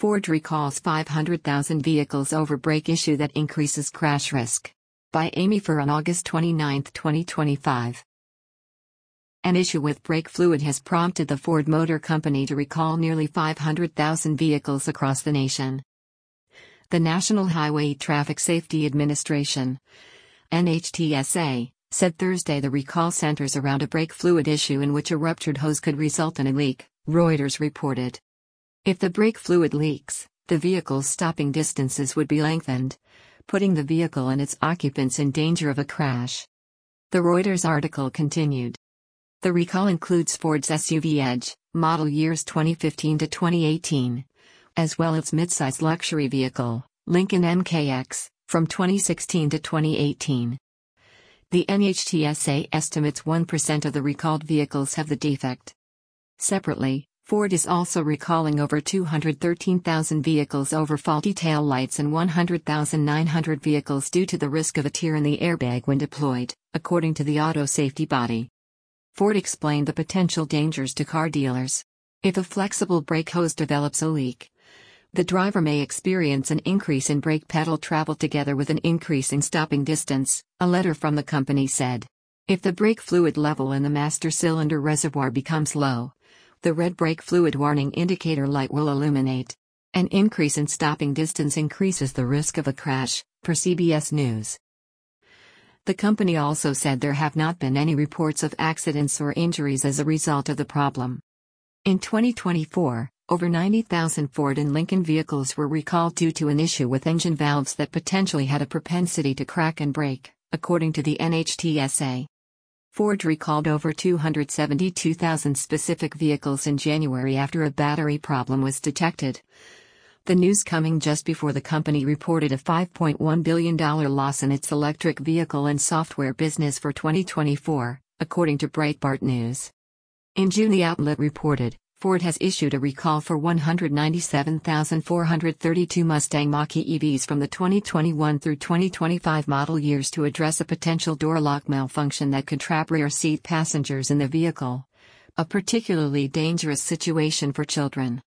Ford recalls 500,000 vehicles over brake issue that increases crash risk. By Amy Furr on August 29, 2025. An issue with brake fluid has prompted the Ford Motor Company to recall nearly 500,000 vehicles across the nation. The National Highway Traffic Safety Administration, NHTSA, said Thursday the recall centers around a brake fluid issue in which a ruptured hose could result in a leak, Reuters reported. If the brake fluid leaks, the vehicle's stopping distances would be lengthened, putting the vehicle and its occupants in danger of a crash. The Reuters article continued. The recall includes Ford's SUV Edge, model years 2015 to 2018, as well as midsize luxury vehicle, Lincoln MKX, from 2016 to 2018. The NHTSA estimates 1% of the recalled vehicles have the defect. Separately, Ford is also recalling over 213,000 vehicles over faulty tail lights and 100,900 vehicles due to the risk of a tear in the airbag when deployed, according to the auto safety body. Ford explained the potential dangers to car dealers. If a flexible brake hose develops a leak, the driver may experience an increase in brake pedal travel together with an increase in stopping distance, a letter from the company said. If the brake fluid level in the master cylinder reservoir becomes low, the red brake fluid warning indicator light will illuminate. An increase in stopping distance increases the risk of a crash, per CBS News. The company also said there have not been any reports of accidents or injuries as a result of the problem. In 2024, over 90,000 Ford and Lincoln vehicles were recalled due to an issue with engine valves that potentially had a propensity to crack and break, according to the NHTSA. Ford recalled over 272,000 specific vehicles in January after a battery problem was detected. The news coming just before the company reported a $5.1 billion loss in its electric vehicle and software business for 2024, according to Breitbart News. In June, the outlet reported, Ford has issued a recall for 197,432 Mustang Mach-E EVs from the 2021 through 2025 model years to address a potential door lock malfunction that could trap rear seat passengers in the vehicle, a particularly dangerous situation for children.